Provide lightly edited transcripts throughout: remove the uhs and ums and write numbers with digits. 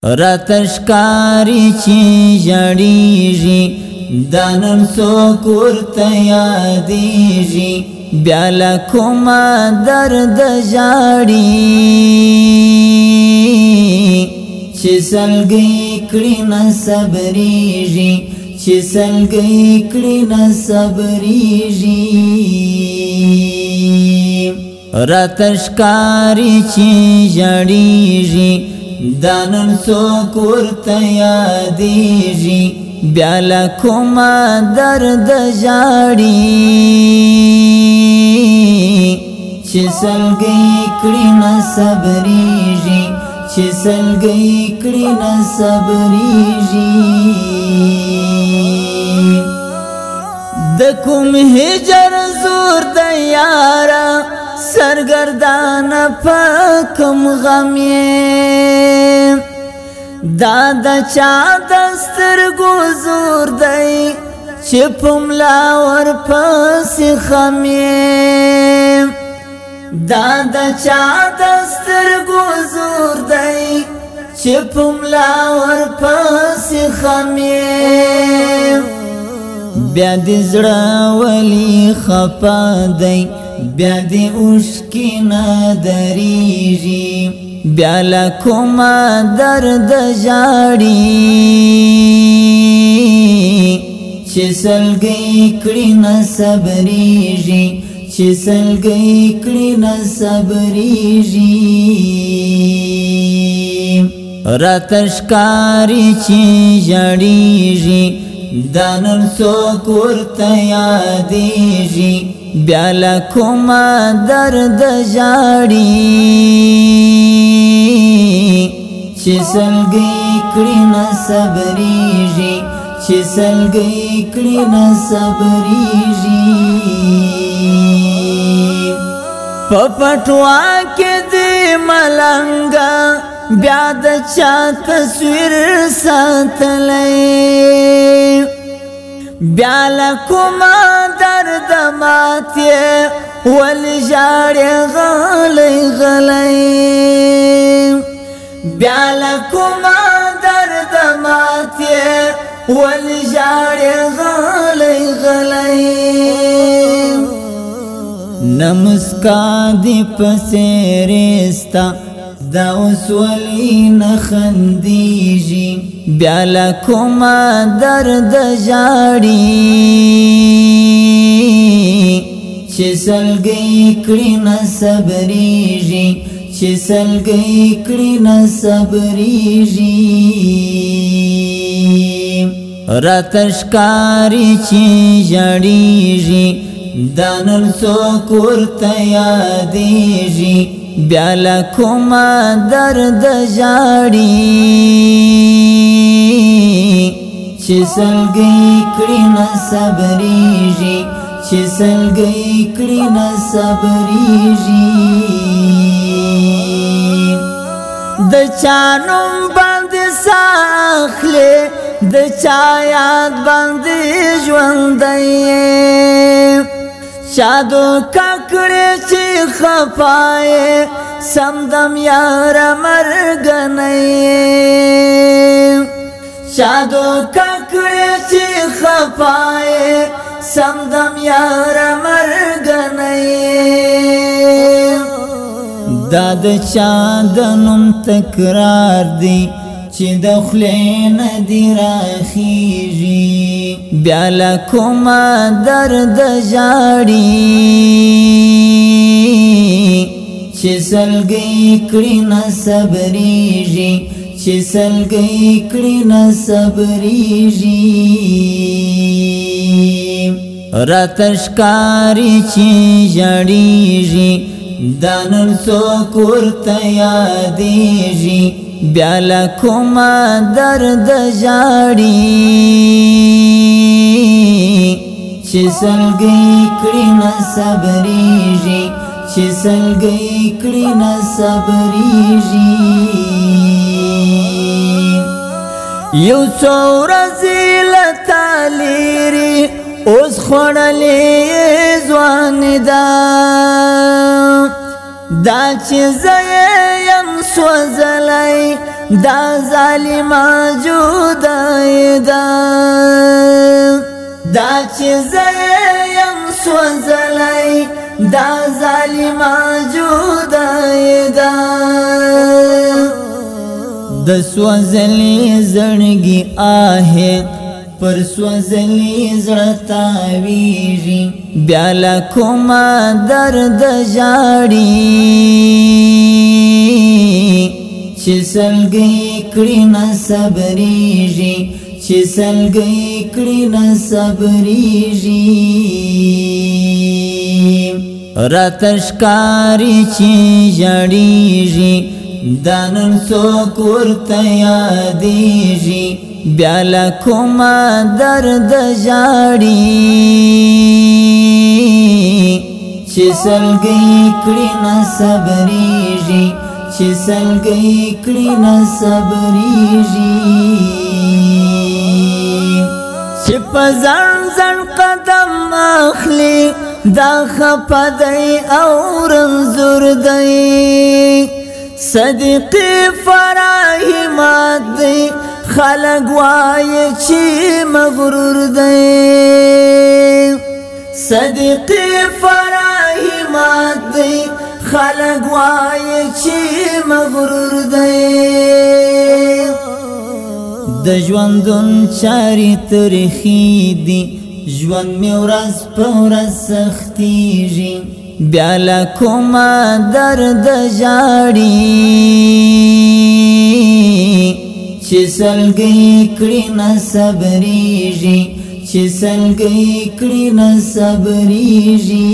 راتشکاری چی جڑیجی دانن سوک ورطا یادیجی بیالا کما درد جاڑی چی سلگی کڑینا صبریجی چی سلگی کڑینا صبریجی راتشکاری چی جڑیجی دانن سوک ورطا یادیجی بیالا کما درد جاڑی چی سلگی کڑینا صبریجی چی سلگی کڑینا صبریجی دکم ہجر زور دیارا سرگردان پاکم غمیم دادا چا دستر گزور دی چپم لاور پس خمیم دادا چا دستر گزور دی چپم لاور پس خمیم بیا دی زڑا ولی خپا دی بیا دی عشقی نادریجی بیالا کما درد جاڑی چی سلگی کڑینا صبریجی چی سلگی کڑینا صبریجی راتشکاری چی جڑیجی دانن سوک ورطا یادیجی بیالا کما درد جاڑی چی سلگی کڑینا صبریجی چی سلگی کڑینا صبریجی پپٹوا کے دی ملنگا بیاد چا تصویر ساتلئی بیالا کما درد ماتی ولی جاڑی غلی غلی بیالا کما درد ماتی ولی جاڑی غلی غلی نمسکا دی پسیرستا دا اوس ولی نخندیجی بیالا کما درد جاڑی چی سلگی کڑینا صبریجی چی سلگی کڑینا صبریجی راتشکاری چی جڑیجی دانن سوک ورطا یادیجی بیالا کما درد جاڑی چی سلگی کڑینا صبریجی چی سلگی کڑینا صبریجی د چانم باند ساخلے د چایات باند ژوندی شادو ککڑی چی خپائے سمدم یار مرگنی شادو ککڑی چی خپائے سمدم یار مرگنی داد چادنم تکرار دی چی دخلین دی راخیجی بیالا کما درد جاڑی چی سلگی کڑینا صبریجی چی سلگی کڑینا صبریجی راتشکاری چی جڑیجی دانن سوک ورطا یادیجی بیالا کما درد جاڑی چی سلگی کڑینا صبریجی چی سلگی کڑینا صبریجی یو څو ورځې لتا لیري اوس خوړلې ځوان دا دا چې زه یم سوځلی دا ظالما جدای دا دا چې زیم سوځلای دا ظالما جدای دا د سوځلې زړګي آه پر سوځلې زړه تاویږي بیا لا کومه درد ژاړي چې سلګي کړي نه صبرېږي چې سلګي کړي نه صبرېږي راته ښکاري چې ژړېږي دا نن څوک ورته یادېږي بیا لا کومه درد ژاړي چې سلګي کړي نه صبرېږي چې سلګي کړي نه صبرېږي چې په ځان ځان قدم اخلي دا خپه دی او رنځور دی صدیقي فراهي مات دی خلق وایي چې مغرور دی صدیقي فراهي مات دی خلق وایي چې مغرور دی د ژوندون چارې ترخې دي ژوند مې ورځ په ورځ سختېږي بیا لا کومه درد ژاړي چې سلګي کړي نه صبرېږي چې سلګي کړي نه صبرېږي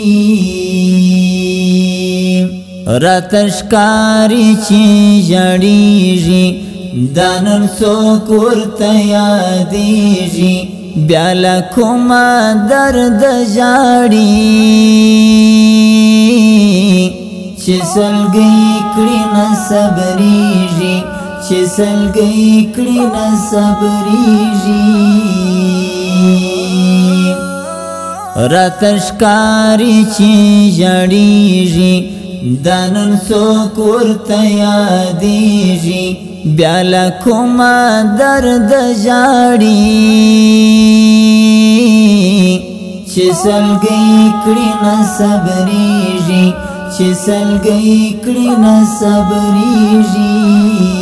راته ښکاري چې ژړېږي دا نن څوک ورته یادېږي بیا لا کومه درد ژاړي چې سلګي کړي نه صبرېږي چې سلګي کړي نه صبرېږي راته ښکاري چې ژړېږي دا نن څوک ورته یادېږي بیا لا کومه درد ژاړي چې سلګي کړي نه صبرېږي چې سلګي کړي نه صبرېږي